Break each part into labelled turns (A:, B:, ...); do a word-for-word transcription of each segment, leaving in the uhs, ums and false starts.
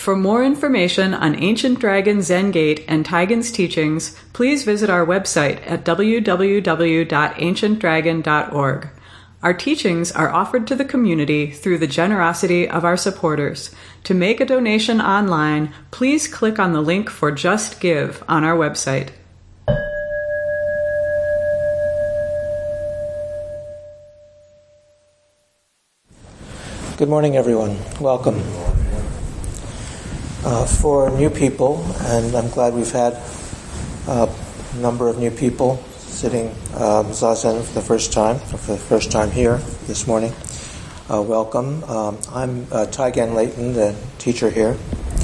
A: For more information on Ancient Dragon Zen Gate and Taigen's teachings, please visit our website at w w w dot ancient dragon dot org. Our teachings are offered to the community through the generosity of our supporters. To make a donation online, please click on the link for Just Give on our website.
B: Good morning, everyone. Welcome. Uh, for new people, and I'm glad we've had uh, a number of new people sitting um, Zazen for the first time, for the first time here this morning. Uh, welcome. Um, I'm uh, Taigen Leighton, the teacher here.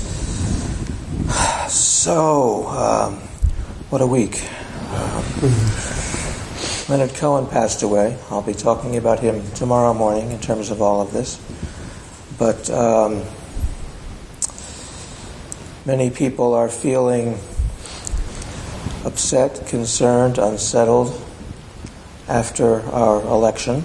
B: So, um, what a week. Um, Leonard Cohen passed away. I'll be talking about him tomorrow morning in terms of all of this. But um, many people are feeling upset, concerned, unsettled after our election.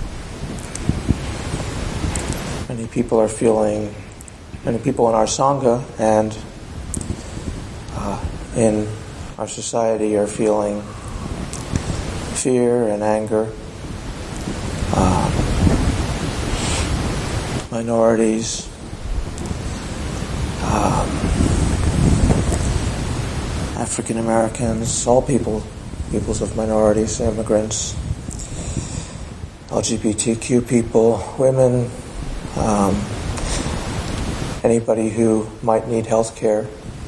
B: Many people are feeling, many people in our Sangha and uh, in our society are feeling fear and anger. Uh, minorities, um, African Americans, all people, peoples of minorities, immigrants, L G B T Q people, women, um, anybody who might need health care,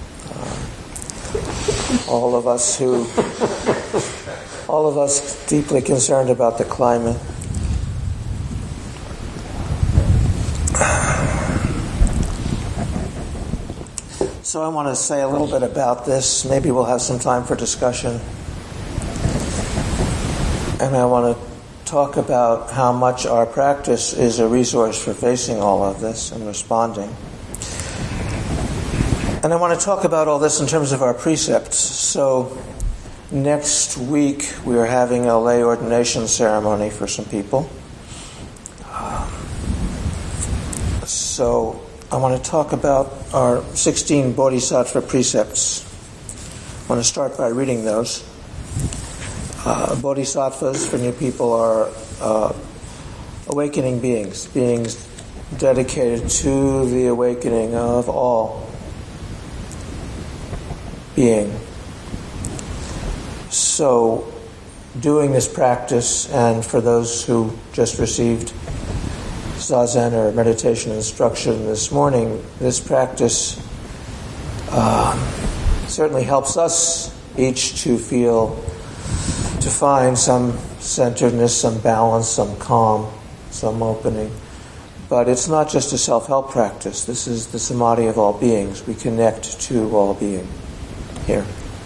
B: uh, all of us who, all of us deeply concerned about the climate. So I want to say a little bit about this. Maybe we'll have some time for discussion. And I want to talk about how much our practice is a resource for facing all of this and responding. And I want to talk about all this in terms of our precepts. So next week we are having a lay ordination ceremony for some people. Um, so I want to talk about our sixteen Bodhisattva precepts. I want to start by reading those. Uh, bodhisattvas, for new people, are uh, awakening beings, beings dedicated to the awakening of all being. So, doing this practice, and for those who just received Zazen or meditation instruction this morning, this practice uh, certainly helps us each to feel, to find some centeredness, some balance, some calm, some opening. But it's not just a self-help practice. This is the samadhi of all beings. We connect to all being here,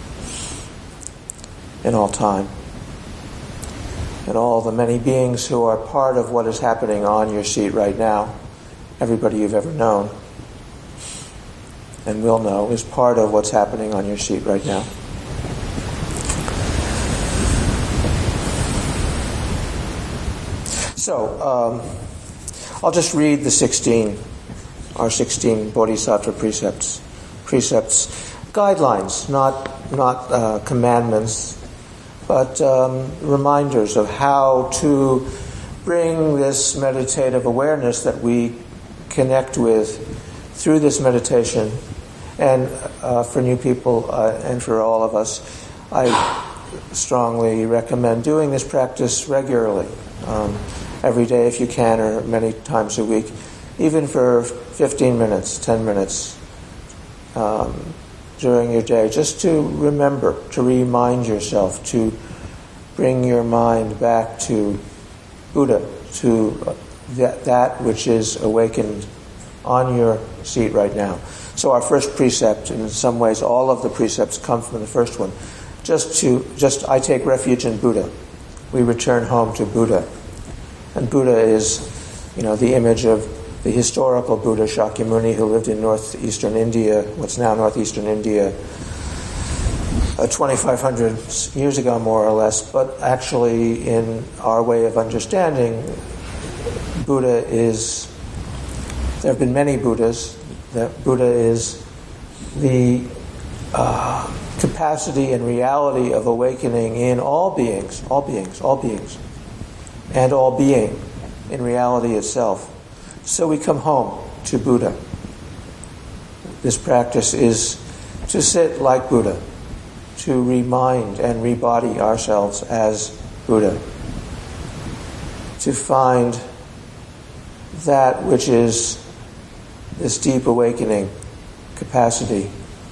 B: in all time. And all the many beings who are part of what is happening on your seat right now, everybody you've ever known and will know is part of what's happening on your seat right now. So, um, I'll just read the sixteen, our sixteen Bodhisattva precepts, precepts, guidelines, not not uh, commandments, but um, reminders of how to bring this meditative awareness that we connect with through this meditation. And uh, for new people uh, and for all of us, I strongly recommend doing this practice regularly, um, every day if you can, or many times a week, even for fifteen minutes, ten minutes um, during your day, just to remember, to remind yourself, to bring your mind back to Buddha, to that, that which is awakened on your seat right now. So our first precept, in some ways all of the precepts come from the first one, just to, just I take refuge in Buddha. We return home to Buddha. And Buddha is, you know, the image of the historical Buddha Shakyamuni, who lived in northeastern India, what's now northeastern India, uh, twenty-five hundred years ago, more or less. But actually, in our way of understanding, Buddha is, there have been many Buddhas, that Buddha is the uh, capacity and reality of awakening in all beings, all beings, all beings, and all being in reality itself. So we come home to Buddha. This practice is to sit like Buddha, to remind and rebody ourselves as Buddha, to find that which is this deep awakening capacity,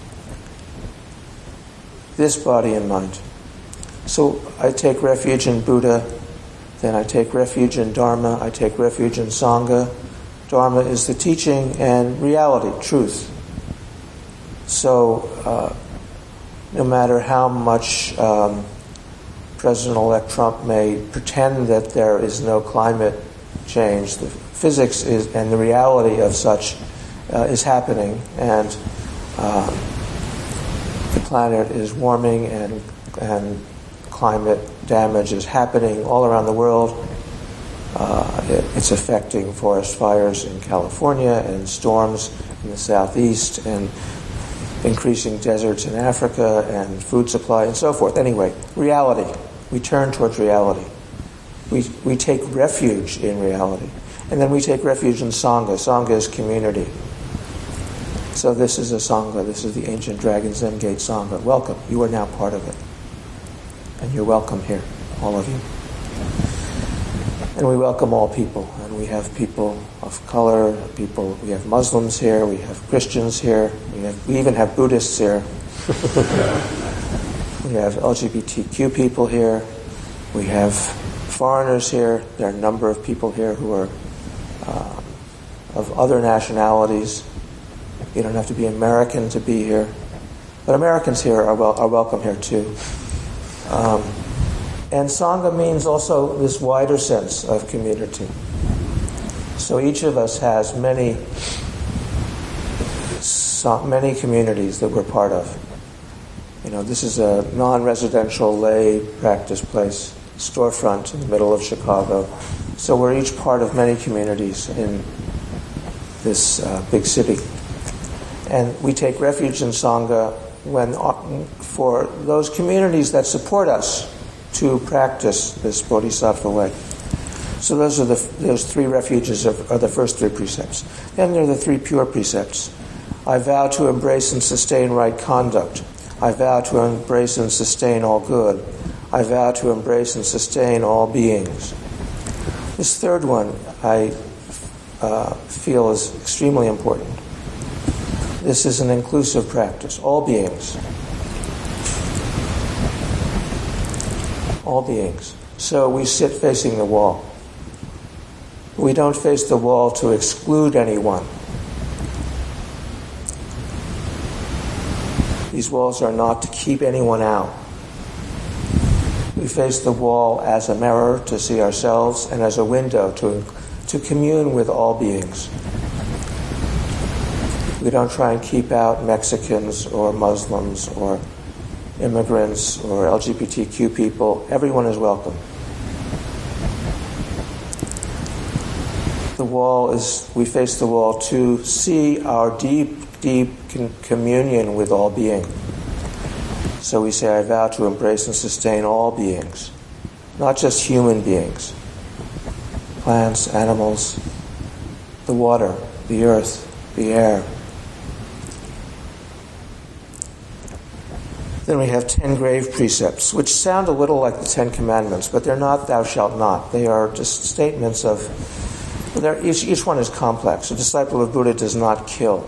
B: this body and mind. So I take refuge in Buddha, then I take refuge in Dharma, I take refuge in Sangha. Dharma is the teaching and reality, truth. So uh, no matter how much um, President-elect Trump may pretend that there is no climate change, the physics is, and the reality of such uh, is happening, and uh, the planet is warming, and and climate damage is happening all around the world. Uh, it, it's affecting forest fires in California and storms in the southeast and increasing deserts in Africa and food supply and so forth. Anyway, reality. We turn towards reality. We we take refuge in reality. And then we take refuge in Sangha. Sangha is community. So this is a Sangha. This is the Ancient Dragon Zen Gate Sangha. Welcome. You are now part of it. And you're welcome here, all of you. And we welcome all people. And we have people of color, people, we have Muslims here, we have Christians here, we, have, we even have Buddhists here. We have L G B T Q people here. We have foreigners here. There are a number of people here who are uh, of other nationalities. You don't have to be American to be here. But Americans here are, wel- are welcome here too. Um, and Sangha means also this wider sense of community. So each of us has many, so many communities that we're part of. You know, this is a non-residential lay practice place, storefront in the middle of Chicago. So we're each part of many communities in this uh, big city. And we take refuge in Sangha when, for those communities that support us to practice this Bodhisattva way. So those are the those three refuges of, are the first three precepts. Then there are the three pure precepts. I vow to embrace and sustain right conduct. I vow to embrace and sustain all good. I vow to embrace and sustain all beings. This third one I uh, feel is extremely important. This is an inclusive practice. All beings. All beings. So we sit facing the wall. We don't face the wall to exclude anyone. These walls are not to keep anyone out. We face the wall as a mirror to see ourselves and as a window to, to commune with all beings. We don't try and keep out Mexicans or Muslims or immigrants or L G B T Q people. Everyone is welcome. The wall is, we face the wall to see our deep, deep con- communion with all being. So we say, I vow to embrace and sustain all beings, not just human beings, plants, animals, the water, the earth, the air. Then we have ten grave precepts, which sound a little like the Ten Commandments, but they're not thou shalt not. They are just statements of, each, each one is complex. A disciple of Buddha does not kill.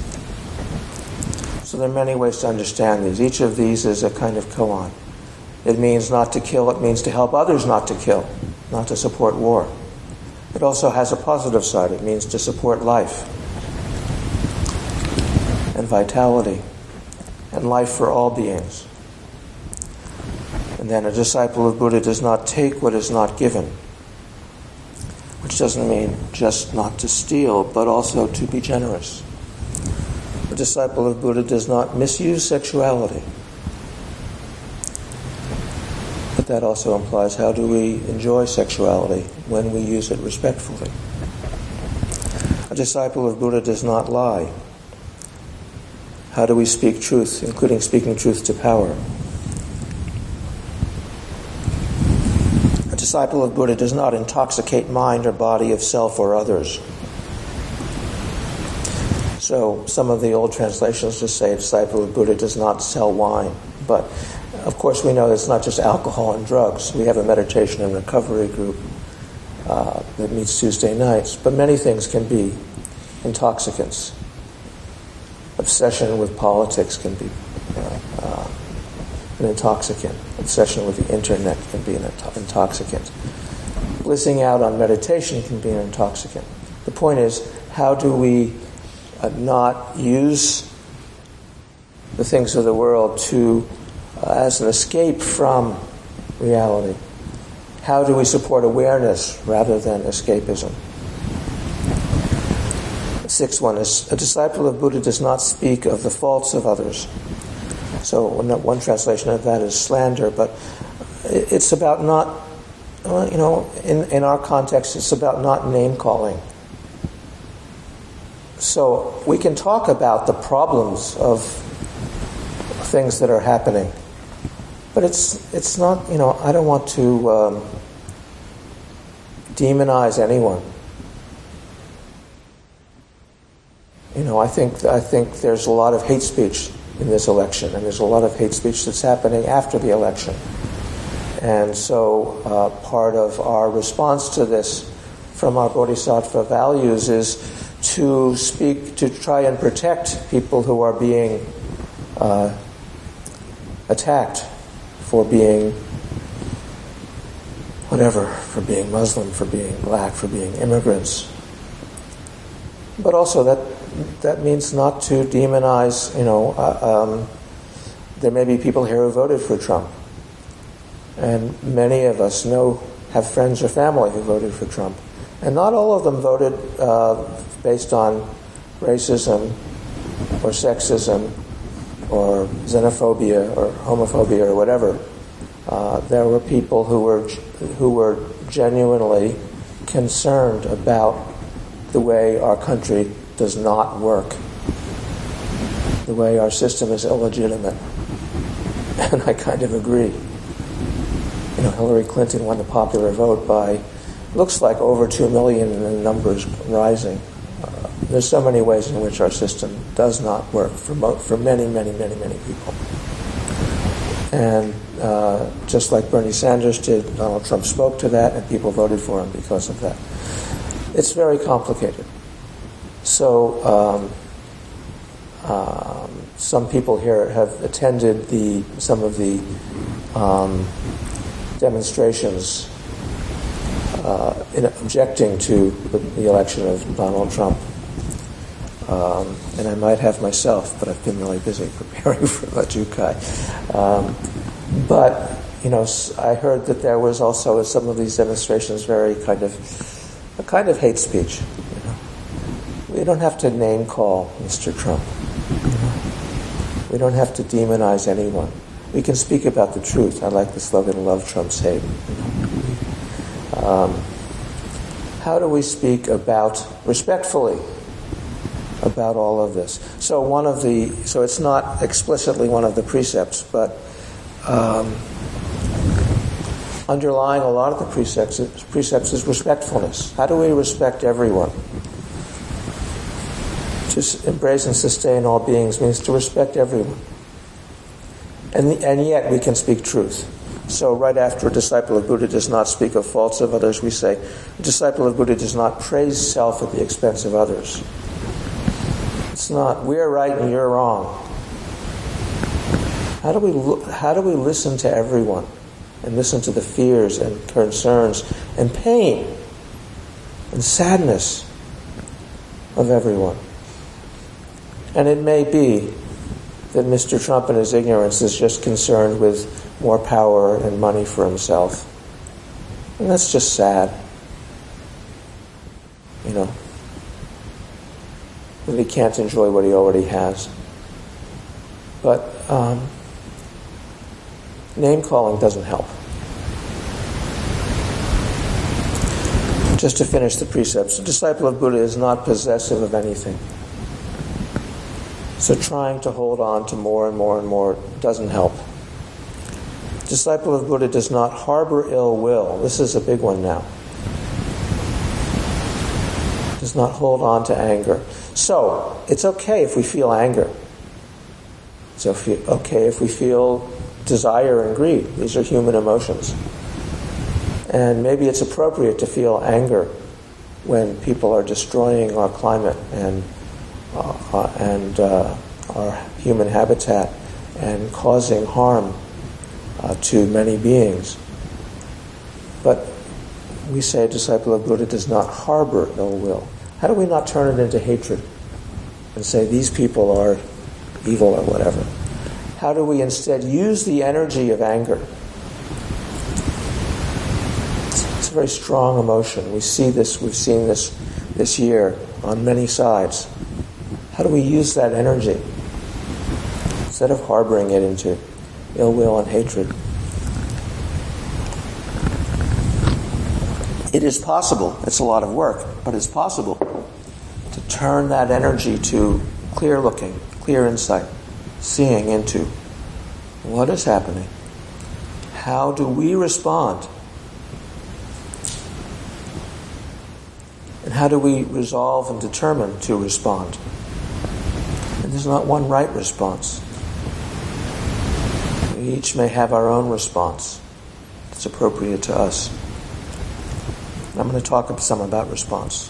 B: So there are many ways to understand these. Each of these is a kind of koan. It means not to kill, it means to help others not to kill, not to support war. It also has a positive side. It means to support life and vitality and life for all beings. And then a disciple of Buddha does not take what is not given, which doesn't mean just not to steal, but also to be generous. A disciple of Buddha does not misuse sexuality. But that also implies, how do we enjoy sexuality when we use it respectfully? A disciple of Buddha does not lie. How do we speak truth, including speaking truth to power? A disciple of Buddha does not intoxicate mind or body of self or others. So some of the old translations just say a disciple of Buddha does not sell wine. But of course we know it's not just alcohol and drugs. We have a meditation and recovery group uh, that meets Tuesday nights. But many things can be intoxicants. Obsession with politics can be uh, uh, an intoxicant. Obsession with the internet can be an intoxicant. Blissing out on meditation can be an intoxicant. The point is, how do we uh, not use the things of the world to uh, as an escape from reality? How do we support awareness rather than escapism? Sixth one is, a disciple of Buddha does not speak of the faults of others. So one translation of that is slander, but it's about not, well, you know, in, in our context, it's about not name-calling. So we can talk about the problems of things that are happening, but it's it's not, you know, I don't want to um, demonize anyone. You know, I think I think there's a lot of hate speech in this election, and there's a lot of hate speech that's happening after the election. And so uh, part of our response to this from our Bodhisattva values is to speak, to try and protect people who are being uh, attacked for being whatever, for being Muslim, for being black, for being immigrants. But also that that means not to demonize, you know, uh, um, there may be people here who voted for Trump. And many of us know, have friends or family who voted for Trump. And not all of them voted uh, based on racism or sexism or xenophobia or homophobia or whatever. Uh, there were people who were who were genuinely concerned about the way our country does not work, the way our system is illegitimate. And I kind of agree. You know, Hillary Clinton won the popular vote by, looks like over two million, and the numbers rising. Uh, there's so many ways in which our system does not work for mo- for many, many, many, many people. And uh, just like Bernie Sanders did, Donald Trump spoke to that, and people voted for him because of that. It's very complicated. So um, um, some people here have attended the some of the um, demonstrations uh, in objecting to the, the election of Donald Trump. Um, and I might have myself, but I've been really busy preparing for Lajukai. Um, but, you know, I heard that there was also in some of these demonstrations very kind of, a kind of hate speech. You know? We don't have to name call Mister Trump. You know? We don't have to demonize anyone. We can speak about the truth. I like the slogan, "Love Trump's hate." You know? um, how do we speak about, respectfully, about all of this? So one of the, so it's not explicitly one of the precepts, but um, underlying a lot of the precepts, precepts is respectfulness. How do we respect everyone? To embrace and sustain all beings means to respect everyone. And, and yet we can speak truth. So right after a disciple of Buddha does not speak of faults of others, we say, a disciple of Buddha does not praise self at the expense of others. It's not, we're right and you're wrong. How do we how do we listen to everyone and listen to the fears and concerns and pain and sadness of everyone? And it may be that Mister Trump in his ignorance is just concerned with more power and money for himself. And that's just sad. You know, that he can't enjoy what he already has. But um, name-calling doesn't help. Just to finish the precepts, a disciple of Buddha is not possessive of anything. So trying to hold on to more and more and more doesn't help. Disciple of Buddha does not harbor ill will. This is a big one now. Does not hold on to anger. So, it's okay if we feel anger. It's okay if we feel desire and greed. These are human emotions. And maybe it's appropriate to feel anger when people are destroying our climate and uh, uh, and uh, our human habitat and causing harm uh, to many beings. But we say a disciple of Buddha does not harbor ill will. How do we not turn it into hatred and say these people are evil or whatever? How do we instead use the energy of anger? It's a very strong emotion. We see this, we've seen this this year on many sides. How do we use that energy instead of harboring it into ill will and hatred? It is possible, it's a lot of work, but it's possible to turn that energy to clear looking, clear insight, seeing into what is happening. How do we respond? And how do we resolve and determine to respond? And there's not one right response. We each may have our own response that's appropriate to us. I'm going to talk some about response.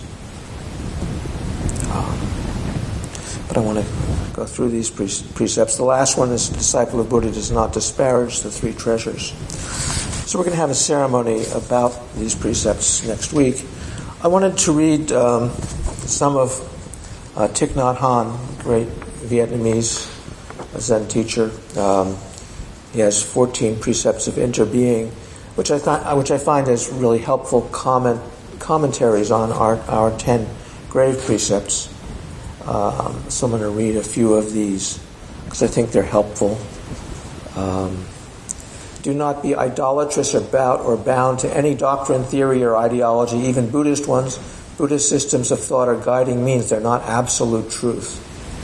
B: Um, but I want to go through these precepts. The last one is, disciple of Buddha does not disparage the three treasures. So we're going to have a ceremony about these precepts next week. I wanted to read um, some of uh, Thich Nhat Hanh, great Vietnamese Zen teacher. Um, he has fourteen precepts of interbeing, which I thought, which I find as really helpful comment commentaries on our our ten grave precepts. Um, so I'm going to read a few of these because I think they're helpful. Um, Do not be idolatrous or bound or bound to any doctrine, theory, or ideology, even Buddhist ones. Buddhist systems of thought are guiding means. They're not absolute truth.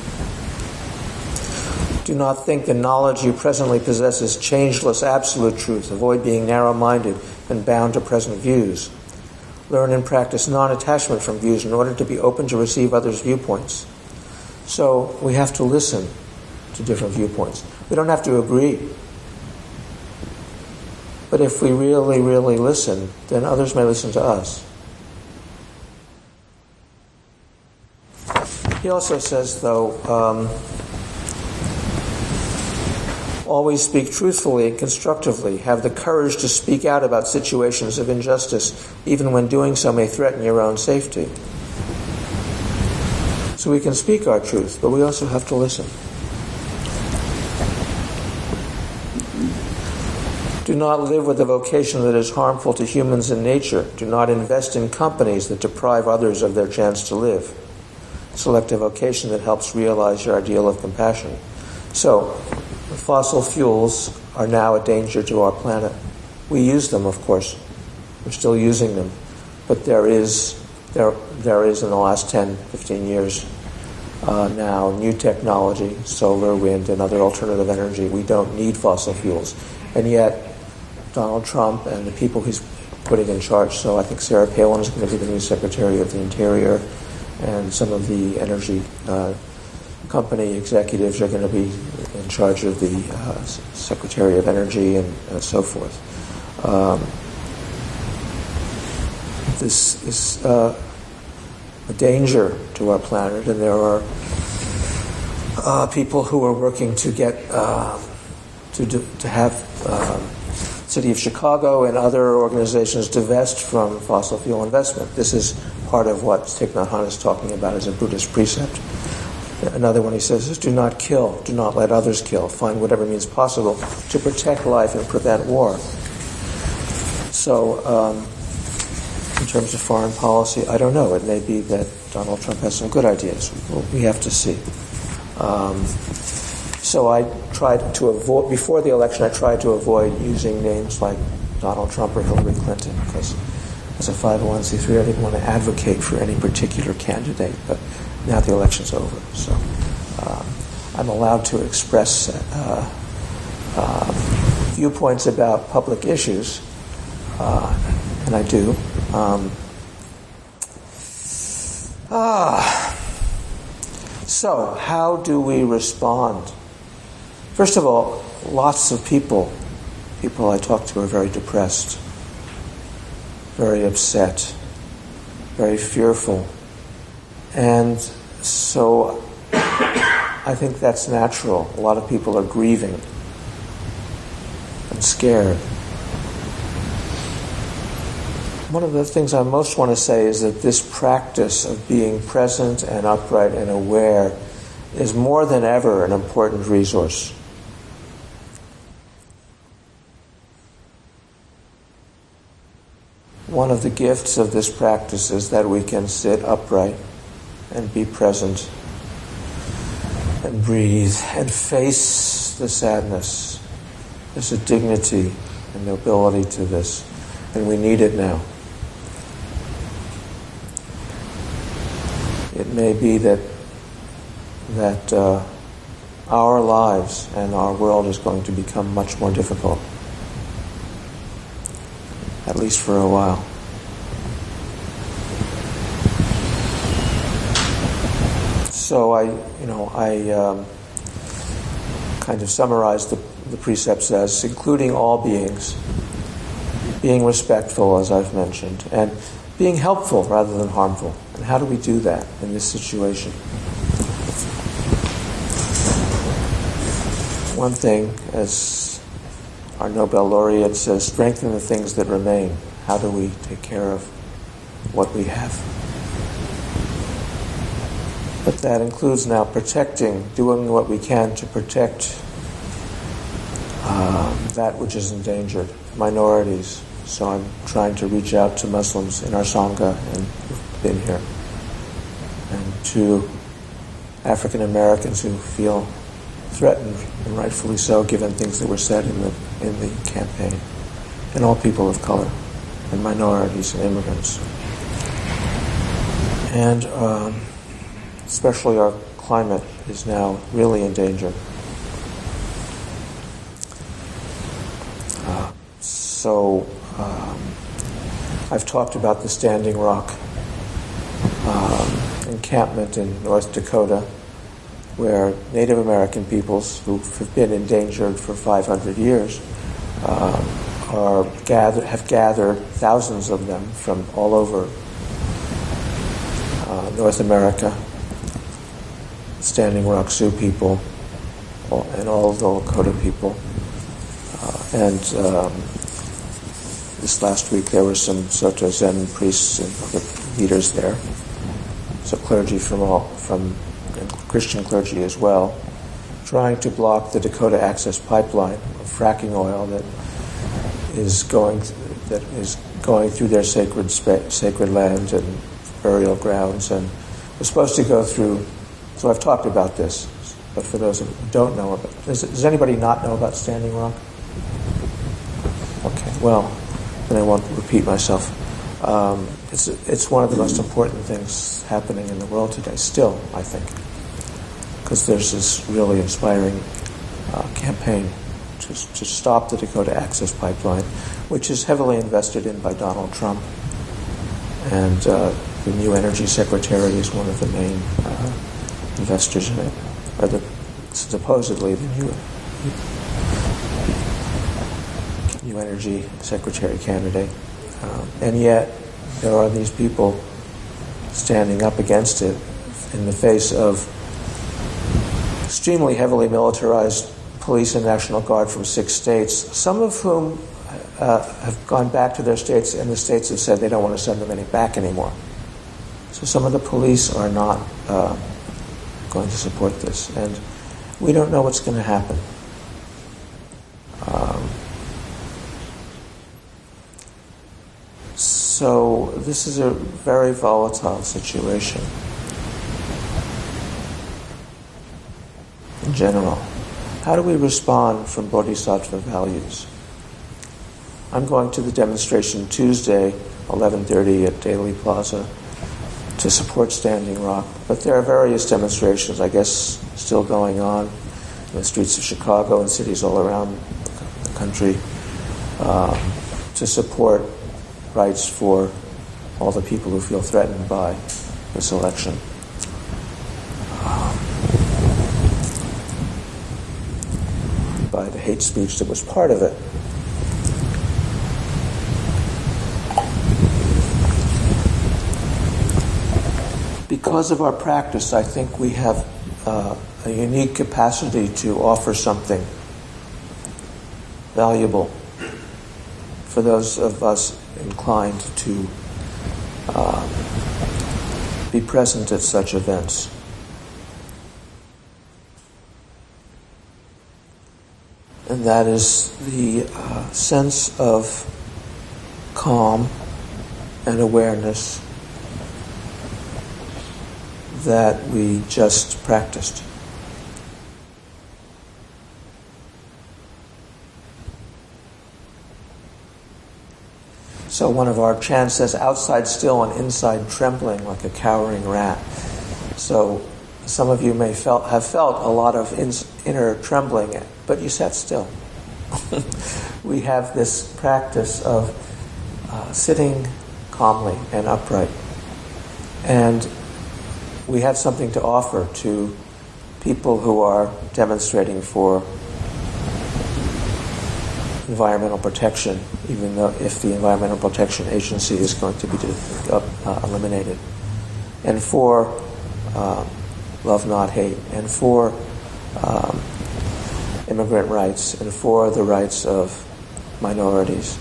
B: Do not think the knowledge you presently possess is changeless, absolute truth. Avoid being narrow-minded and bound to present views. Learn and practice non-attachment from views in order to be open to receive others' viewpoints. So we have to listen to different viewpoints. We don't have to agree. But if we really, really listen, then others may listen to us. He also says, though, um, always speak truthfully and constructively. Have the courage to speak out about situations of injustice, even when doing so may threaten your own safety. So we can speak our truth, but we also have to listen. Do not live with a vocation that is harmful to humans and nature. Do not invest in companies that deprive others of their chance to live. Select a vocation that helps realize your ideal of compassion. So, fossil fuels are now a danger to our planet. We use them, of course. We're still using them. But there is, there, there is in the last ten, fifteen years uh, now, new technology, solar, wind, and other alternative energy. We don't need fossil fuels. And yet, Donald Trump and the people he's putting in charge, so I think Sarah Palin is going to be the new Secretary of the Interior, and some of the energy uh, company executives are going to be in charge of the uh, Secretary of Energy and uh, so forth. Um, this is uh, a danger to our planet, and there are uh, people who are working to get uh, to do, to have uh, City of Chicago and other organizations divest from fossil fuel investment. This is part of what Thich Nhat Hanh is talking about as a Buddhist precept. Another one he says is, do not kill, do not let others kill. Find whatever means possible to protect life and prevent war. So, um, in terms of foreign policy, I don't know. It may be that Donald Trump has some good ideas. Well, we have to see. Um, So I tried to avoid, before the election, I tried to avoid using names like Donald Trump or Hillary Clinton, because as a five oh one c three, I didn't want to advocate for any particular candidate, but now the election's over. So um, I'm allowed to express uh, uh, viewpoints about public issues, uh, and I do. Um, ah, so how do we respond? First of all, lots of people, people I talk to are very depressed, very upset, very fearful. And so I think that's natural. A lot of people are grieving and scared. One of the things I most want to say is that this practice of being present and upright and aware is more than ever an important resource. One of the gifts of this practice is that we can sit upright and be present and breathe and face the sadness. There's a dignity and nobility to this, and we need it now. It may be that that uh, our lives and our world is going to become much more difficult, at least for a while. So I, you know, I um, kind of summarized the, the precepts as including all beings, being respectful, as I've mentioned, and being helpful rather than harmful. And how do we do that in this situation? One thing, as our Nobel laureate says, strengthen the things that remain. How do we take care of what we have? But that includes now protecting, doing what we can to protect uh, that which is endangered, minorities. So I'm trying to reach out to Muslims in our Sangha and who've been here, and to African Americans who feel threatened, and rightfully so, given things that were said in the in the campaign, and all people of color, and minorities and immigrants, and um, especially our climate is now really in danger. Uh, so um, I've talked about the Standing Rock um, encampment in North Dakota, where Native American peoples who have been endangered for five hundred years uh, are gather, have gathered thousands of them from all over uh, North America, Standing Rock Sioux people, and all of the Lakota people. Uh, and um, this last week there were some Soto Zen priests and other leaders there, so clergy from all from Christian clergy as well, trying to block the Dakota Access Pipeline of fracking oil that is going that is going through their sacred sacred land and burial grounds, and was supposed to go through. So I've talked about this, but for those who don't know about it, does, does anybody not know about Standing Rock? Okay, well, then I won't repeat myself. Um, it's it's one of the most important things happening in the world today, still, I think, because there's this really inspiring uh, campaign to to stop the Dakota Access Pipeline, which is heavily invested in by Donald Trump, and uh, the new Energy Secretary is one of the main uh, investors in it, or the supposedly the new new Energy Secretary candidate. Um, and yet, there are these people standing up against it in the face of extremely heavily militarized police and National Guard from six states, some of whom uh, have gone back to their states, and the states have said they don't want to send them any back anymore. So some of the police are not uh, going to support this, and we don't know what's going to happen. Um, So this is a very volatile situation in general. How do we respond from Bodhisattva values? I'm going to the demonstration Tuesday, eleven thirty at Daley Plaza, to support Standing Rock. But there are various demonstrations, I guess, still going on in the streets of Chicago and cities all around the country uh, to support rights for all the people who feel threatened by this election. Um, by the hate speech that was part of it. Because of our practice, I think we have uh, a unique capacity to offer something valuable for those of us inclined to uh, be present at such events. And that is the uh, sense of calm and awareness that we just practiced. So one of our chants says, outside still and inside trembling like a cowering rat. So some of you may felt, have felt a lot of in, inner trembling, but you sat still. We have this practice of uh, sitting calmly and upright. And we have something to offer to people who are demonstrating for environmental protection, even though if the Environmental Protection Agency is going to be uh, eliminated, and for uh, love, not hate, and for um, immigrant rights, and for the rights of minorities.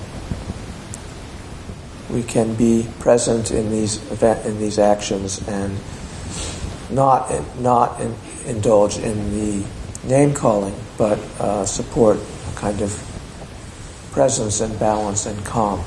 B: We can be present in these event, in these actions and not not in, indulge in the name calling, but uh, support a kind of presence and balance and calm.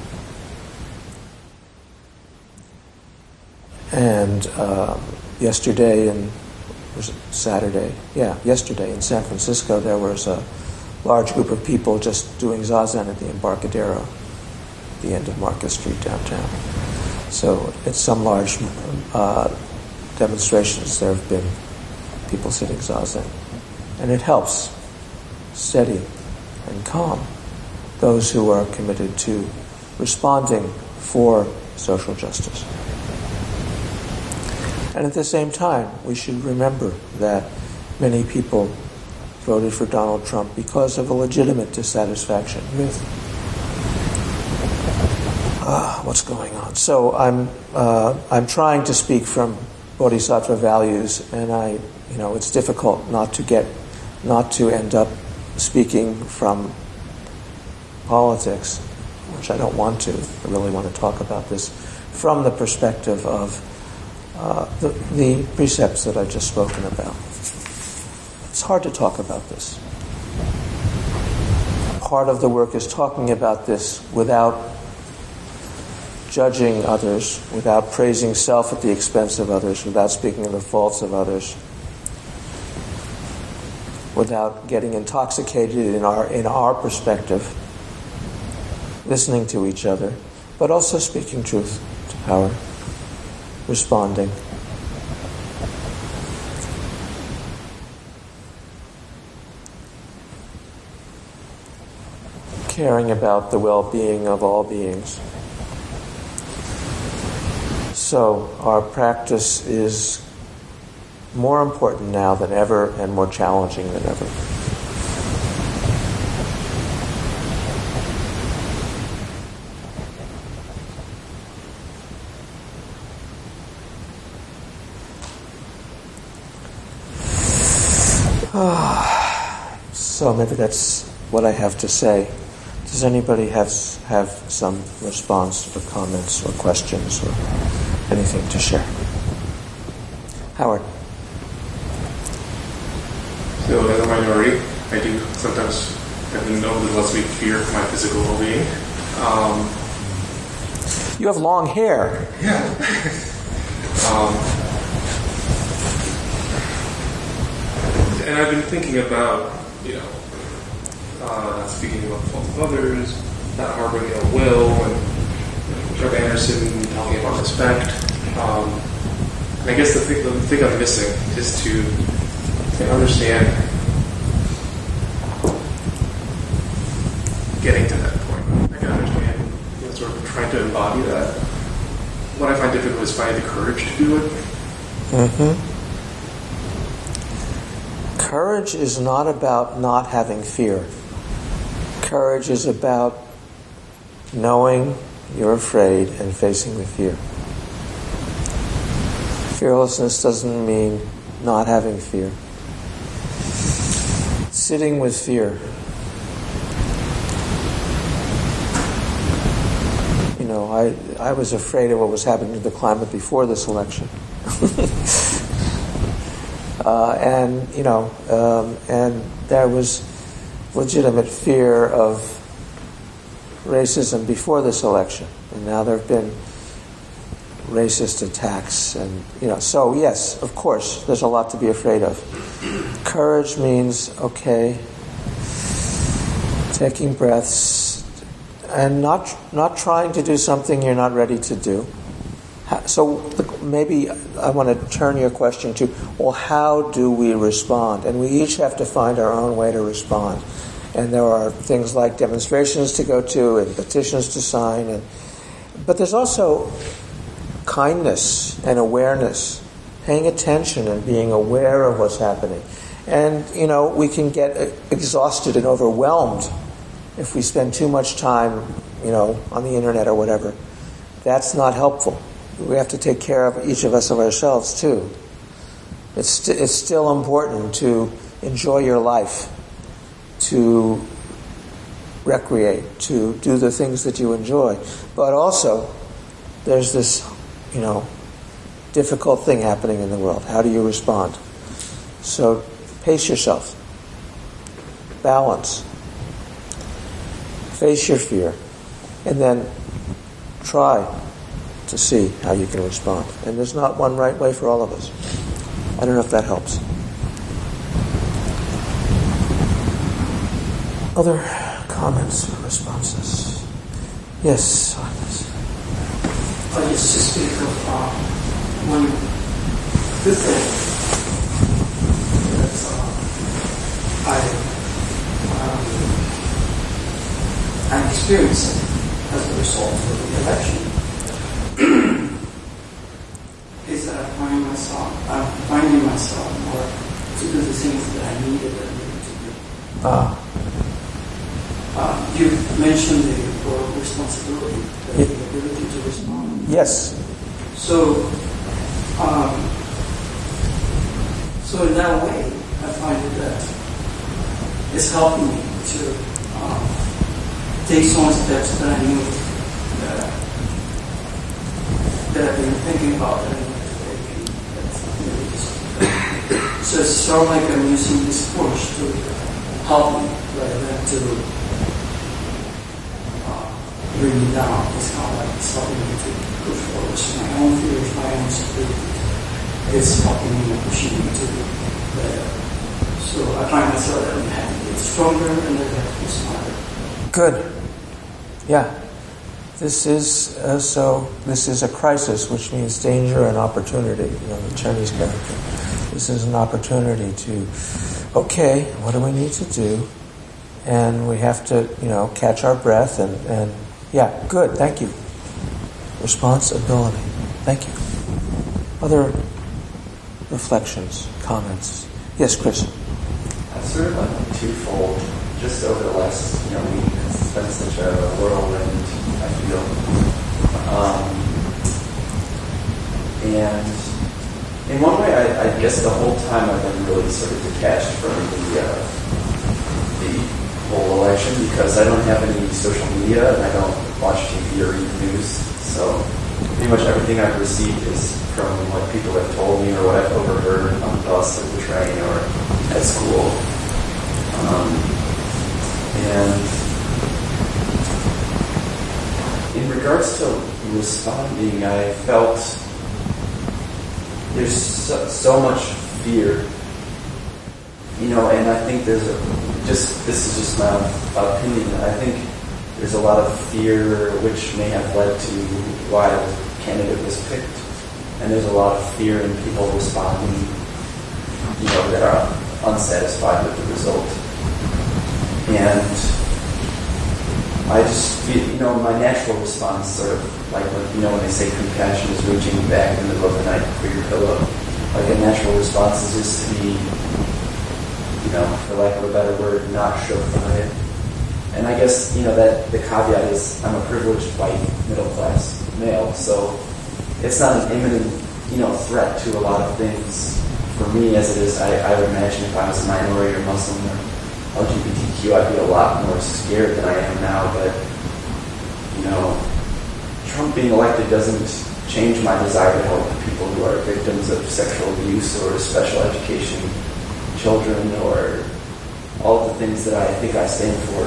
B: And uh, yesterday and was it Saturday? Yeah, yesterday in San Francisco there was a large group of people just doing zazen at the Embarcadero, the end of Market Street downtown. So at some large uh, demonstrations there have been people sitting zazen. And it helps steady and calm those who are committed to responding for social justice. And at the same time, we should remember that many people voted for Donald Trump because of a legitimate dissatisfaction with uh, what's going on. So I'm uh, I'm trying to speak from Bodhisattva values, and I, you know, it's difficult not to get, not to end up speaking from politics, which I don't want to. I really want to talk about this from the perspective of uh, the, the precepts that I've just spoken about. It's hard to talk about this. Part of the work is talking about this without judging others, without praising self at the expense of others, without speaking of the faults of others, without getting intoxicated in our in our perspective, listening to each other, but also speaking truth to power, responding. Caring about the well-being of all beings. So our practice is more important now than ever and more challenging than ever. So maybe that's what I have to say. Does anybody have have some response or comments or questions or anything to share? Howard.
C: So as a minority, I do sometimes, having over the last week, fear for my physical well-being. Um,
B: you have long hair.
C: Yeah. um, and I've been thinking about, you know, uh, not speaking about the faults of others, not harboring ill will, and you know, Chuck Anderson talking about respect. Um, and I guess the thing, the thing I'm missing is to, to understand getting to that point. I can understand, you know, sort of trying to embody that. What I find difficult is finding the courage to do it.
B: Mm-hmm. Courage is not about not having fear. Courage is about knowing you're afraid and facing the fear. Fearlessness doesn't mean not having fear. Sitting with fear. You know, I, I was afraid of what was happening to the climate before this election. uh, and, you know, um, and there was legitimate fear of racism before this election. And now there have been racist attacks. And, you know, so yes, of course, there's a lot to be afraid of. Courage means, okay, taking breaths, and not not trying to do something you're not ready to do. So maybe I want to turn your question to, well, how do we respond? And we each have to find our own way to respond. And there are things like demonstrations to go to and petitions to sign. And, but there's also kindness and awareness, paying attention and being aware of what's happening. And, you know, we can get exhausted and overwhelmed if we spend too much time, you know, on the internet or whatever. That's not helpful. We have to take care of each of us of ourselves too. It's st- it's still important to enjoy your life, to recreate, to do the things that you enjoy. But also, there's this, you know, difficult thing happening in the world. How do you respond? So pace yourself. Balance. Face your fear. And then try to see how you can respond. And there's not one right way for all of us. I don't know if that helps. Other comments or responses? Yes, Agnes.
D: Oh, just to speak of uh, one good thing that uh, I um, I'm experiencing as a result of the election is that I find myself, I'm finding myself more to do the things that I needed and needed to do.
B: Ah.
D: Uh, you mentioned the word responsibility, the
B: Yeah.
D: ability to respond.
B: Yes.
D: So, um, so in that way, I find that it's helping me to um, take some steps that I knew that, that I've been thinking about that I need to take. And that's, so it's sort of like I'm using this push to help me rather than to uh, bring me down. It's kind of like it's helping me to push forward. So my own fears, my own security, it's helping me, pushing me to do better. So I find myself that I'm having to get stronger and that I have to be smarter.
B: Good. Yeah. This is uh, so. This is a crisis, which means danger and opportunity. You know, the Chinese character. This is an opportunity to, okay, what do we need to do? And we have to, you know, catch our breath and, and yeah, good. Thank you. Responsibility. Thank you. Other reflections, comments? Yes, Chris.
E: I've sort of like twofold. Just over the last, you know, week, it's been such a whirlwind, I feel. Um, and in one way, I, I guess the whole time I've been really sort of detached from the uh, the whole election because I don't have any social media and I don't watch T V or read news. So pretty much everything I've received is from what people have told me or what I've overheard on the bus or the train or at school. Um, And in regards to responding, I felt there's so, so much fear, you know, and I think there's a, just, this is just my opinion, I think there's a lot of fear which may have led to why the candidate was picked. and there's a lot of fear in people responding, you know, that are unsatisfied with the result. And I just feel, you know, my natural response, sort of like, when, you know, when they say compassion is reaching back in the middle of the night for your pillow, like a natural response is just to be, you know, for lack of a better word, not shook by it. And I guess, you know, that the caveat is I'm a privileged white middle-class male, so it's not an imminent, you know, threat to a lot of things for me as it is. I, I would imagine if I was a minority or Muslim or L G B T Q, I'd be a lot more scared than I am now. But, you know, Trump being elected doesn't change my desire to help people who are victims of sexual abuse or special education children or all the things that I think I stand for.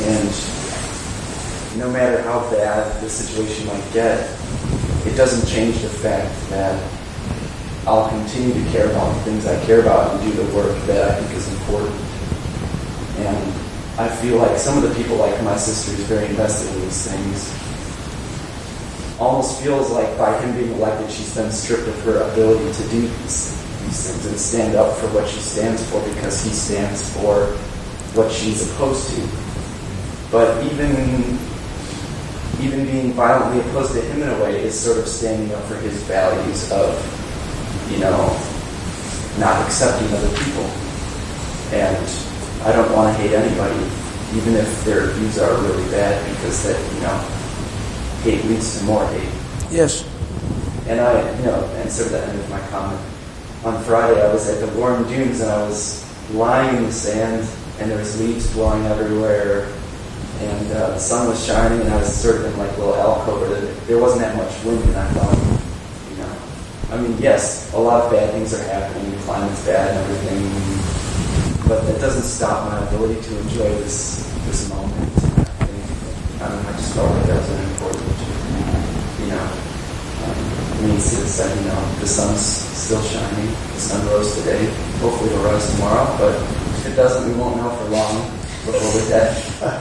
E: And no matter how bad the situation might get, it doesn't change the fact that I'll continue to care about the things I care about and do the work that I think is important. And I feel like some of the people, like my sister, who's very invested in these things, almost feels like by him being elected, she's been stripped of her ability to do these, these things and stand up for what she stands for because he stands for what she's opposed to. But even even being violently opposed to him in a way is sort of standing up for his values of, you know, not accepting other people. And I don't want to hate anybody, even if their views are really bad, because that, you know, hate leads to more hate.
B: Yes.
E: And I, you know, and sort of the end of my comment. On Friday, I was at the Warren Dunes, and I was lying in the sand, and there was leaves blowing everywhere, and uh, the sun was shining, and I was sort of in like a little alcove where there wasn't that much wind, and I thought, you know, I mean, yes, a lot of bad things are happening, the climate's bad and everything, but that doesn't stop my ability to enjoy this this moment. I think, I don't know, I just felt like that was an important, you know, um, it means to the sun, you know, the sun's still shining, the sun rose today, hopefully it'll rise tomorrow, but if it doesn't, we won't know for long before we're dead.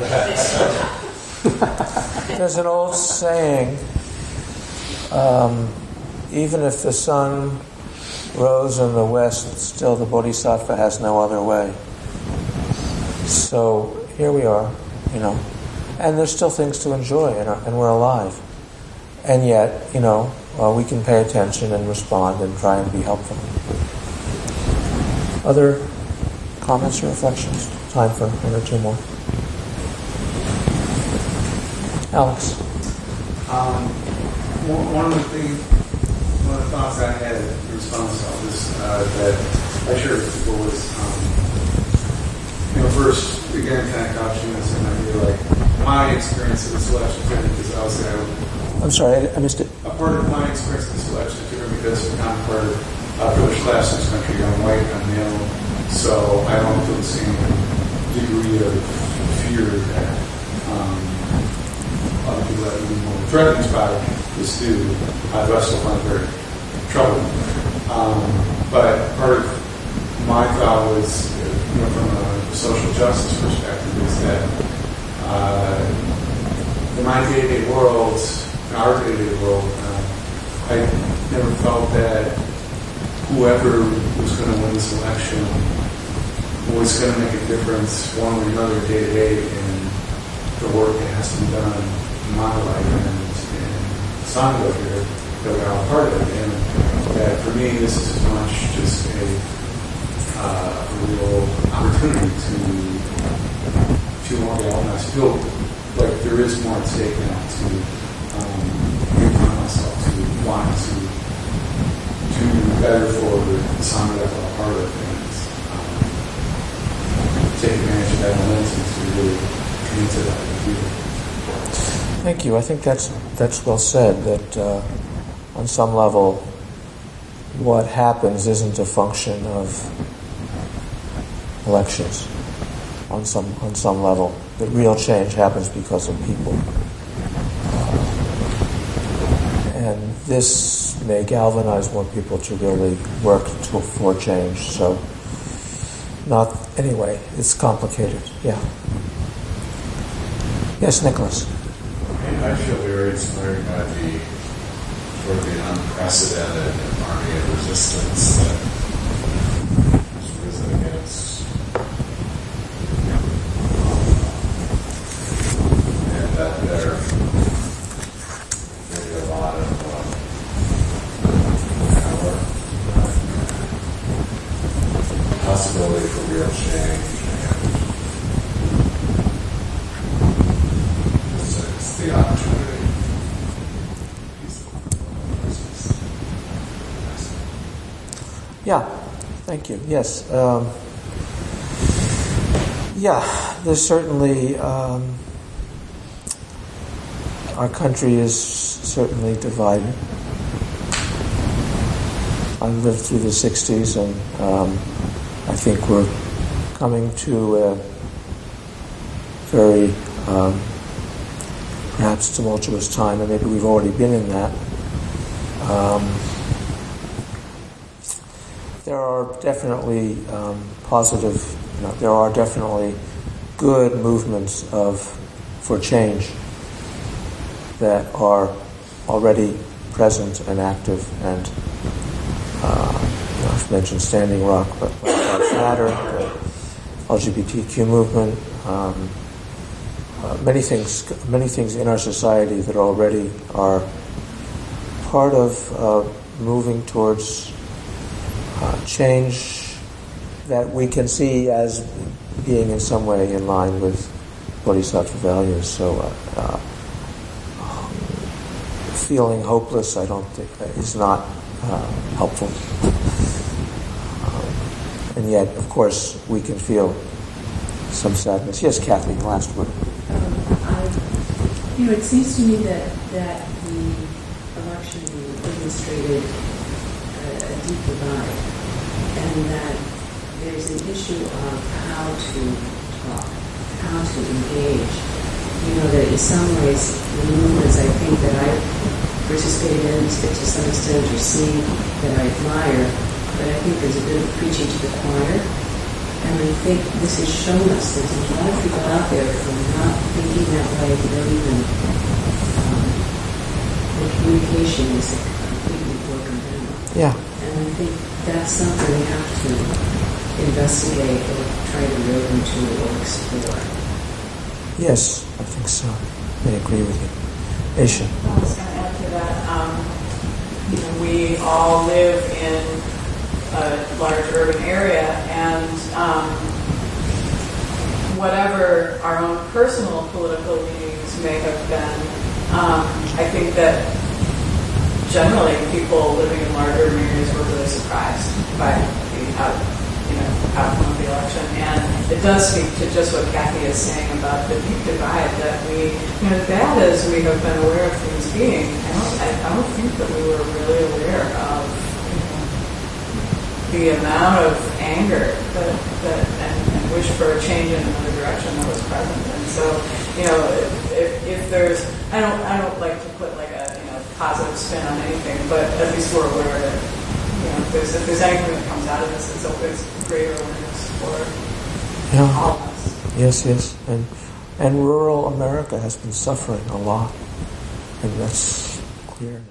B: There's an old saying, um, even if the sun rose in the west, still the bodhisattva has no other way. So here we are, you know, and there's still things to enjoy, and, and we're alive. And yet, you know, well, we can pay attention and respond and try and be helpful. Other comments or reflections? Time for one or two more. Alex.
F: Um, one of the things, one of the thoughts I had in response to all this uh, that I shared with people was, um, you know, first, again, kind of couching this in idea, like, my experience of the selection theory, because I was I,
B: I'm sorry, I, I missed it.
F: A part of my experience of the selection theory, because I'm part of a privileged class in this country, I'm white, I'm male, so I don't feel the same degree of fear that um, other people that are even more threatened by this do. I still find it very troubling. Um, but part of my thought was, you know, from a social justice perspective, is that uh, in my day-to-day world, in our day-to-day world, uh, I never felt that whoever was going to win this election was going to make a difference one way or another day to day in the work that has to be done in my life and in Sangha here that we're all part of. And that for me, this is as much just a, uh, a real opportunity to feel more galvanized, feel like there is more at stake now to um, refine myself, to want to do better for the Sangha that we're all part of. Take advantage of that momentum to really commit to that.
B: Thank you. I think that's that's well said, that uh, on some level what happens isn't a function of elections. On some on some level, the real change happens because of people. Uh, and this may galvanize more people to really work to, for change. So Not anyway. It's complicated. Yeah. Yes, Nicholas.
G: I feel very inspired by the for the unprecedented army of resistance that has risen against, and that there may be a lot of uh, power, uh, possibility for real change, and it's, it's the opportunity.
B: Yeah, thank you. Yes. Um, yeah, there's certainly, um, our country is certainly divided. I lived through the sixties, and um, I think we're coming to a very um, perhaps tumultuous time, and maybe we've already been in that. Um, There are definitely um, positive, you know, there are definitely good movements of for change that are already present and active, and uh, you know, I've mentioned Standing Rock, but Black Lives Matter, the L G B T Q movement, um, uh, many things, many things in our society that already are part of uh, moving towards Uh, change that we can see as being in some way in line with Bodhisattva values. So uh, uh, feeling hopeless, I don't think, is not uh, helpful. Um, and yet, of course, we can feel some sadness. Yes, Kathy, last word.
H: Um, I, you know, it seems to me that, that the election illustrated a deep divide, and that there's an issue of how to talk, how to engage. You know, that in some ways, the movements I think that I participated in, that to some extent are seen, that I admire, but I think there's a bit of preaching to the choir, and I think this has shown us that there's a lot of people out there who are not thinking that way, that even um, the communication is completely broken down.
B: Yeah.
H: And I think that's something we have to investigate or try to look into or explore.
B: Yes, I think so. I agree with you. Aisha.
A: I was going to add to that. Um, you know, we all live in a large urban area, and um, whatever our own personal political leanings may have been, um, I think that generally, people living in larger areas were really surprised by the out, you know, outcome of the election, and it does speak to just what Kathy is saying about the deep divide that we, you know, as bad as we have been aware of things being, I don't, I, I don't think that we were really aware of you know, the amount of anger that, that and, and wish for a change in another direction that was present. And so, you know, if, if, if there's, I don't, I don't like to put like a positive spin on anything, but at least we're aware that, you know, if there's, if there's anything that comes out of this, it's always greater awareness for
B: yeah.
A: all of us.
B: Yes, yes. And, and rural America has been suffering a lot, and that's clear.